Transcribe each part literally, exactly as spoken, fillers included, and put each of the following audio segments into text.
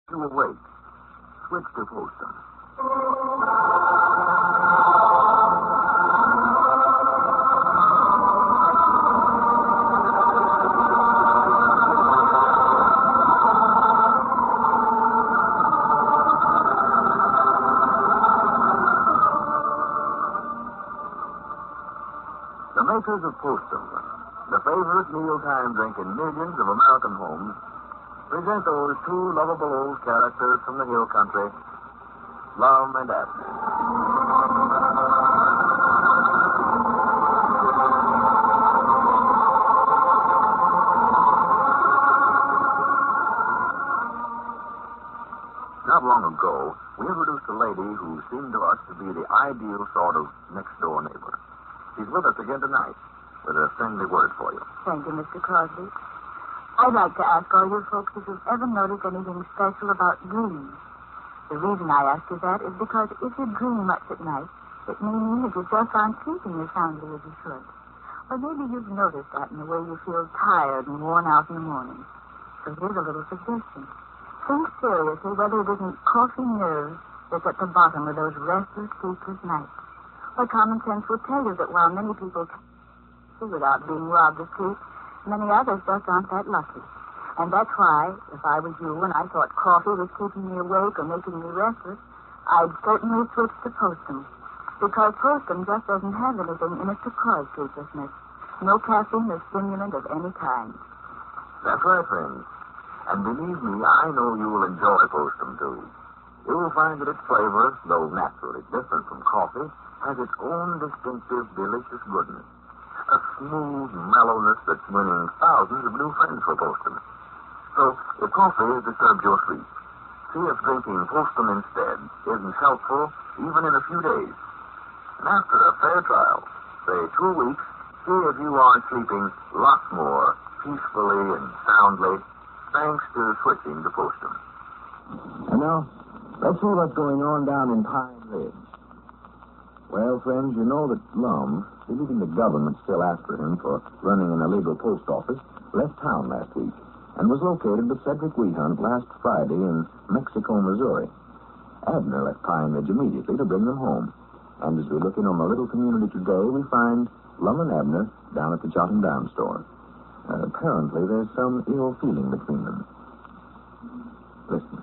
You awake. Switch to Postum. The makers of Postum, the favorite mealtime drink in millions of American homes, present those two lovable old characters from the hill country, Lum and Abner. Not long ago, we introduced a lady who seemed to us to be the ideal sort of next-door neighbor. She's with us again tonight with a friendly word for you. Thank you, Mister Crosby. I'd like to ask all you folks if you've ever noticed anything special about dreams. The reason I ask you that is because if you dream much at night, it may mean that you just aren't sleeping as soundly as you should. Or maybe you've noticed that in the way you feel tired and worn out in the morning. So here's a little suggestion. Think seriously whether it isn't coffee nerves that's at the bottom of those restless, sleepless nights. Or common sense will tell you that while many people can without being robbed of sleep, many others just aren't that lucky. And that's why, if I was you and I thought coffee was keeping me awake or making me restless, I'd certainly switch to Postum. Because Postum just doesn't have anything in it to cause sleeplessness. No caffeine or stimulant of any kind. That's right, friends. And believe me, I know you will enjoy Postum, too. You will find that its flavor, though naturally different from coffee, has its own distinctive, delicious goodness. A smooth mellowness that's winning thousands of new friends for Postum. So, if coffee has disturbed your sleep, see if drinking Postum instead isn't helpful even in a few days. And after a fair trial, say two weeks, see if you are sleeping lots more peacefully and soundly thanks to switching to Postum. And now, let's see what's going on down in Pine Ridge. Well, friends, you know that Lum, believing the government still after him for running an illegal post office, left town last week and was located with Cedric Wehunt last Friday in Mexico, Missouri. Abner left Pine Ridge immediately to bring them home. And as we look in on the little community today, we find Lum and Abner down at the Jot 'em Down store. Uh, apparently, there's some ill feeling between them. Listen.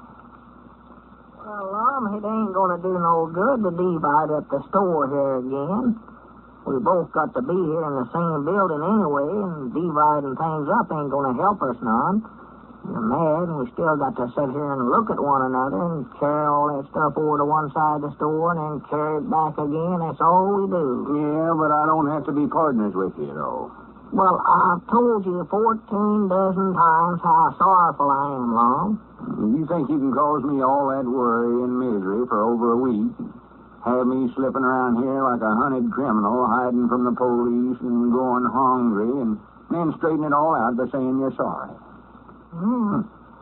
Well, Lum, it ain't going to do no good to divide up the store here again. We both got to be here in the same building anyway, and dividing things up ain't going to help us none. You're mad, and we still got to sit here and look at one another and carry all that stuff over to one side of the store and then carry it back again. That's all we do. Yeah, but I don't have to be partners with you, though. Well, I've told you fourteen dozen times how sorrowful I am, Lum. You think you can cause me all that worry and misery for over a week? Have me slipping around here like a hunted criminal, hiding from the police and going hungry, and then straighten it all out by saying you're sorry? Hmm.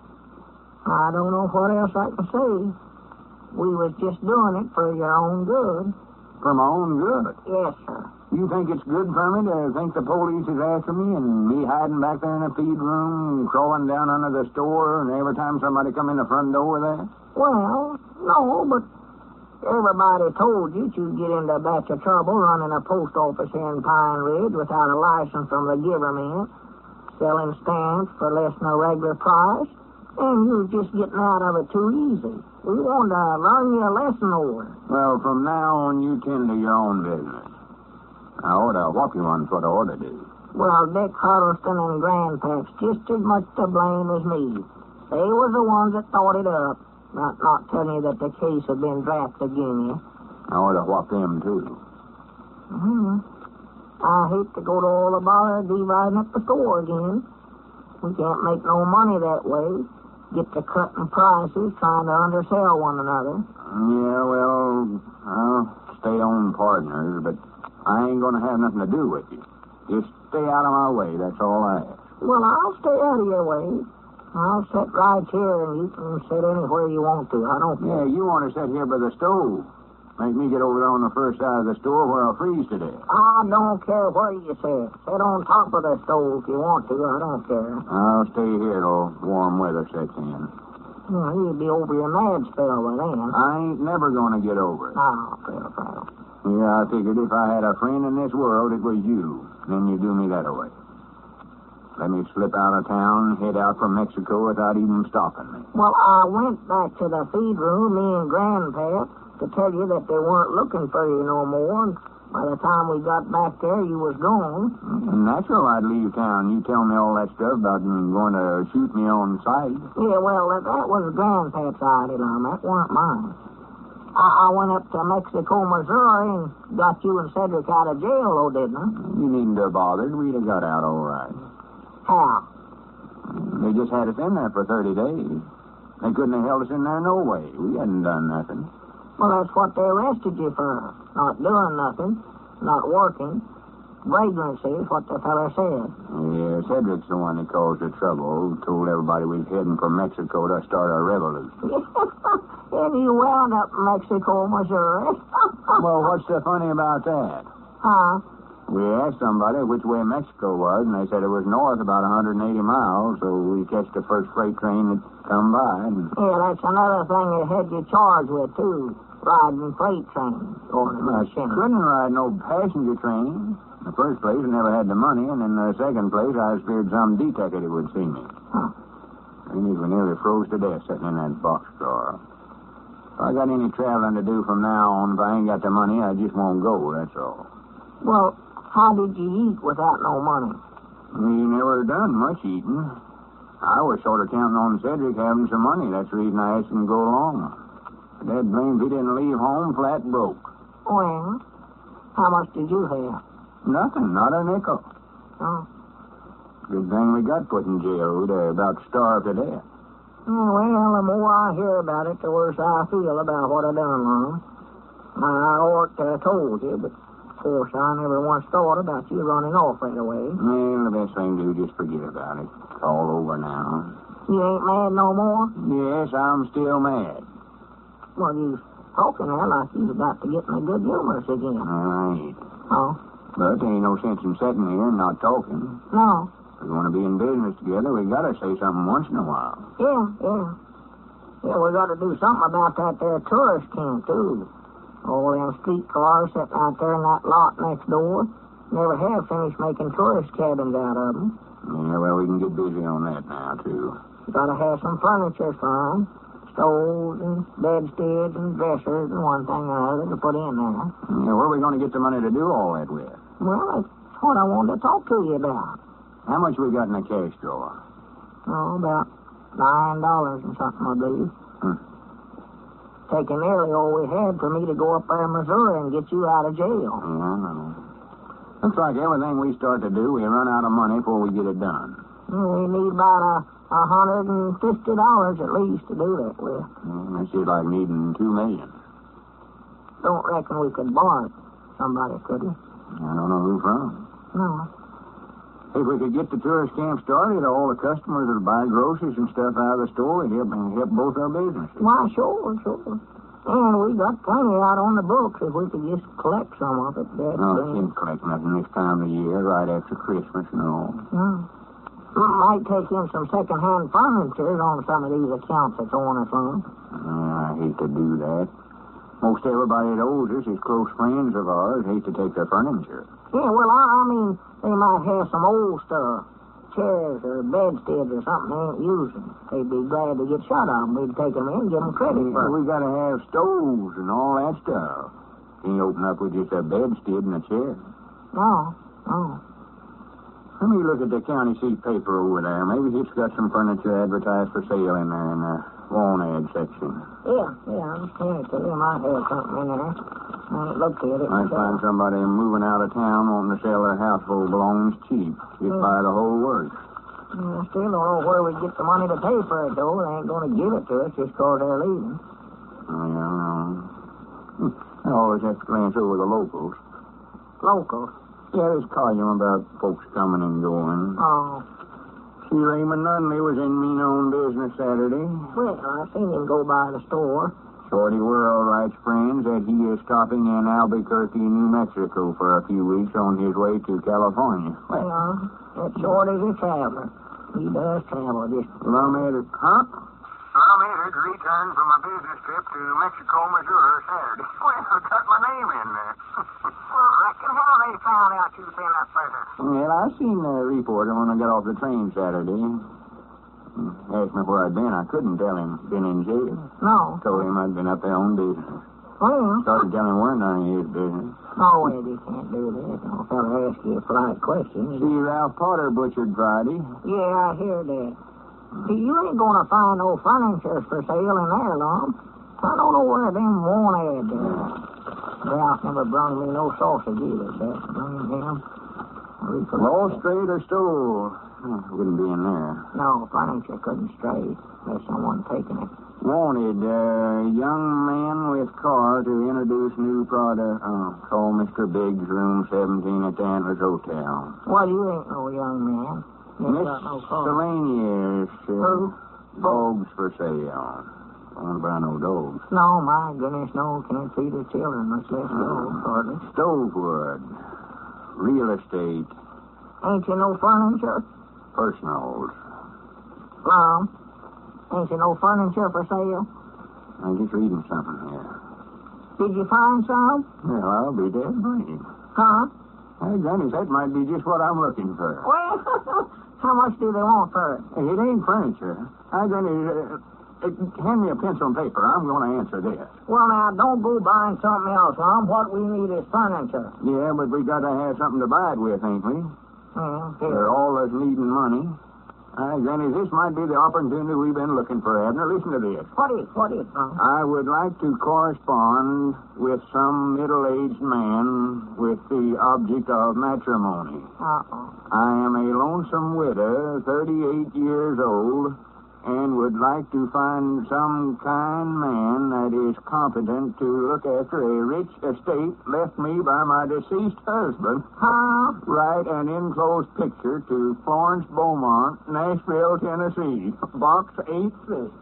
I don't know what else I can say. We was just doing it for your own good. For my own good? Yes, sir. You think it's good for me to think the police is after me and me hiding back there in the feed room, crawling down under the store, and every time somebody come in the front door there? Well, no, but everybody told you you'd get into a batch of trouble running a post office here in Pine Ridge without a license from the government, selling stamps for less than a regular price, and you was just getting out of it too easy. We wanted to learn you a lesson over. Well, from now on, you tend to your own business. I ought to whop you on what I ought to do. Well, Dick Huddleston and Grandpaps just as much to blame as me. They was the ones that thought it up. Not not telling you that the case had been drafted against you. I ought to whop them, too. Mm-hmm. I hate to go to all the bother of dividing up the store again. We can't make no money that way. Get to cutting prices, trying to undersell one another. Yeah, well, I'll stay on partners, but I ain't going to have nothing to do with you. Just stay out of my way, that's all I ask. Well, I'll stay out of your way. I'll sit right here, and you can sit anywhere you want to. I don't care. Yeah, you want to sit here by the stove. Make me get over there on the first side of the store where I'll freeze to death. I don't care where you sit. Sit on top of the stove if you want to. I don't care. I'll stay here till warm weather sets in. Well, you'd be over your mad spell by then. I ain't never going to get over it. Oh, fair, fair. Yeah, I figured if I had a friend in this world, it was you. Then you do me that away. Let me slip out of town, head out from Mexico without even stopping me. Well, I went back to the feed room, me and Grandpap, to tell you that they weren't looking for you no more. And by the time we got back there, you was gone. Mm, natural I'd leave town. You tell me all that stuff about going to shoot me on sight. Yeah, well, that, that was Grandpap's idea, Lum. That weren't mine. I, I went up to Mexico, Missouri, and got you and Cedric out of jail, though, didn't I? You needn't have bothered. We'd have got out all right. How? They just had us in there for thirty days. They couldn't have held us in there no way. We hadn't done nothing. Well, that's what they arrested you for. Not doing nothing, not working. Vagrancy is what the fella said. Yeah, Cedric's the one that caused the trouble. Told everybody we was heading for Mexico to start a revolution. And you wound up in Mexico, Missouri. Well, what's so funny about that? Huh? We asked somebody which way Mexico was, and they said it was north about one hundred eighty miles, so we catched the first freight train that come by. And... Yeah, that's another thing they had you charged with, too. Riding freight trains. Or I couldn't ride no passenger train. In the first place, I never had the money, and in the second place, I was feared some detective would see me. Huh. And we nearly froze to death sitting in that boxcar. If I got any traveling to do from now on, if I ain't got the money, I just won't go, that's all. Well, how did you eat without no money? We never done much eating. I was sort of counting on Cedric having some money. That's the reason I asked him to go along. That blamed he didn't leave home flat broke. Well, how much did you have? Nothing, not a nickel. Oh. Good thing we got put in jail. We'd uh, about starved to death. Oh, well, the more I hear about it, the worse I feel about what I done, Lum. I ought to have told you, but of course I never once thought about you running off right away. Well, the best thing to do is just forget about it. It's all over now. You ain't mad no more? Yes, I'm still mad. Well, you talking there like you've got to get in a good humor again. I ain't. Oh? But there ain't no sense in sitting here and not talking. No. If we want to be in business together, we got to say something once in a while. Yeah, yeah. Yeah, we got to do something about that there tourist camp, too. All them streetcars sitting out there in that lot next door. Never have finished making tourist cabins out of them. Yeah, well, we can get busy on that now, too. You got to have some furniture for them. Stoves and bedsteads and dressers and one thing or other to put in there. Yeah, where are we going to get the money to do all that with? Well, that's what I wanted to talk to you about. How much we got in the cash drawer? Oh, about nine dollars and something, I believe. Hmm. Taking nearly all we had for me to go up there in Missouri and get you out of jail. Yeah, I know. Looks like everything we start to do, we run out of money before we get it done. We need about a, a hundred and fifty dollars at least to do that with. Yeah, that's just like needing two million. Don't reckon we could borrow it. Somebody couldn't. I don't know who from. No. If we could get the tourist camp started, all the customers would buy groceries and stuff out of the store and help, and help both our businesses. Why, sure, sure. And we got plenty out on the books if we could just collect some of it. That's No, the- can't collect nothing this time of year, right after Christmas and all. No. We might take in some second-hand furniture on some of these accounts that's on us on. Yeah, I hate to do that. Most everybody that owes us is close friends of ours. Hate to take their furniture. Yeah, well, I, I mean, they might have some old stuff. Chairs or bedsteads or something they ain't using. They'd be glad to get shut of them. We'd take them in and give them credit Yeah, for it. we got to have stoves and all that stuff. Can't open up with just a bedstead and a chair. No, no. Let me look at the county seat paper over there. Maybe it's got some furniture advertised for sale in there in the lawn ad section. Yeah, yeah, I understand it. They might have something in there. I ain't looked at it. Might find somebody moving out of town wanting to sell their household belongings cheap. Just buy the whole works. I still don't know where we get the money to pay for it, though. They ain't going to give it to us just because they're leaving. Oh, yeah, no. I always have to glance over the locals. Local. Yeah, there's a column about folks coming and going. Oh. See, Raymond Nunley was in Mino on business Saturday. Well, I seen him go by the store. Shorty World writes friends that he is stopping in Albuquerque, New Mexico for a few weeks on his way to California. Well, Yeah, that Shorty's a traveler. He does travel. Just well, I'm at it. Huh? I'm here to return from a business trip to Mexico, Missouri, Saturday. Well, I got my name in there. Well, reckon how they found out you'd been up there. Well, I seen the reporter when I got off the train Saturday. He asked me where I'd been. I couldn't tell him. Been in jail. No. Told him I'd been up there on business. Well, Started telling him we're none of his business. no, Eddie can't do that. No fella ask you a polite question. See, Ralph Potter butchered Friday. Yeah, I hear that. See, you ain't gonna find no furniture for sale in there, Lum. I don't know where them wanted. Uh, Ralph never brung me no sausage either, Beth. Bring him. Lost, straight, or stole? Oh, wouldn't be in there. No, furniture couldn't stray unless someone taken it. Wanted a uh, young man with car to introduce new product. Oh, call Mister Biggs, room seventeen at the Antlers Hotel. Well, you ain't no young man. You ain't got no car. Miscellaneous. Uh, Who? dogs for sale. I want to buy no dogs. No, my goodness, no. Can't feed the children, much less dogs, hardly. Stovewood. Real estate. Ain't you no furniture? Personals. Lum, ain't you no furniture for sale? I'm just reading something here. Did you find some? Well, I'll be dead right. Huh? Hey, Granny, that might be just what I'm looking for. Well, how much do they want for it? It ain't furniture. Hey, Granny, uh, uh, hand me a pencil and paper. I'm going to answer this. Well, now, don't go buying something else, Lum. What we need is furniture. Yeah, but we got to have something to buy it with, ain't we? Yeah, We're here. all us needing money. Hey, Granny, this might be the opportunity we've been looking for, Abner. Listen to this. What is, what is, Lum? I would like to correspond with some middle-aged man with the object of matrimony. Uh-oh. I am a lonesome widow, thirty-eight years old, and would like to find some kind man that is competent to look after a rich estate left me by my deceased husband. Huh? Write an enclosed picture to Florence Beaumont, Nashville, Tennessee, Box eight six.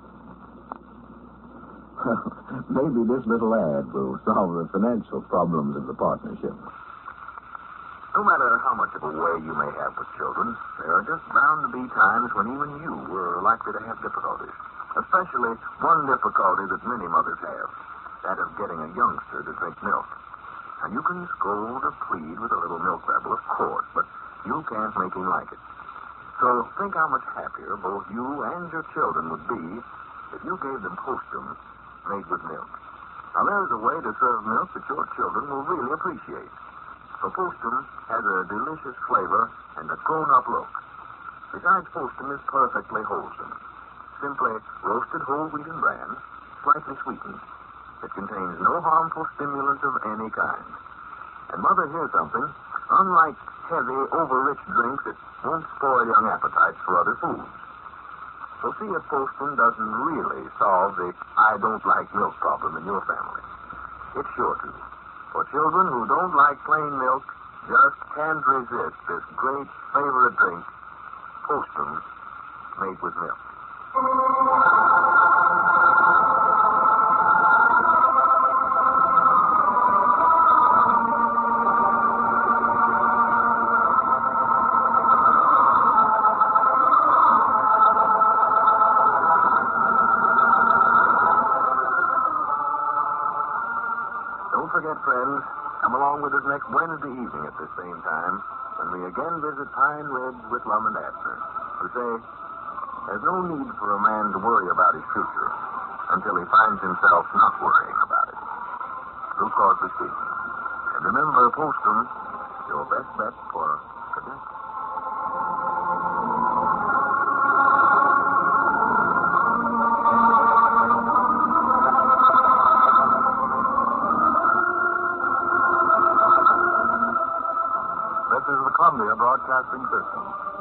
Maybe this little ad will solve the financial problems of the partnership. No matter how much of a way you may have with children, there are just bound to be times when even you were likely to have difficulties. Especially one difficulty that many mothers have, that of getting a youngster to drink milk. Now, you can scold or plead with a little milk rebel, of course, but you can't make him like it. So think how much happier both you and your children would be if you gave them Postum made with milk. Now, there's a way to serve milk that your children will really appreciate. For Postum has a delicious flavor and a grown-up look. Besides, Postum is perfectly wholesome. Simply roasted whole wheat and bran, slightly sweetened. It contains no harmful stimulant of any kind. And, Mother, here's something. Unlike heavy, over-rich drinks, it won't spoil young appetites for other foods. So see if Postum doesn't really solve the I don't like milk problem in your family. It's sure to. For children who don't like plain milk, just can't resist this great favorite drink, Postum, made with milk. Don't forget, friends, come along with us next Wednesday evening at the same time when we again visit Pine Ridge with Lum and Abner, who say there's no need for a man to worry about his future until he finds himself not worrying about it. Blue Crosby speaking. And remember, Postum, your best bet for cadet. This is the Columbia Broadcasting System.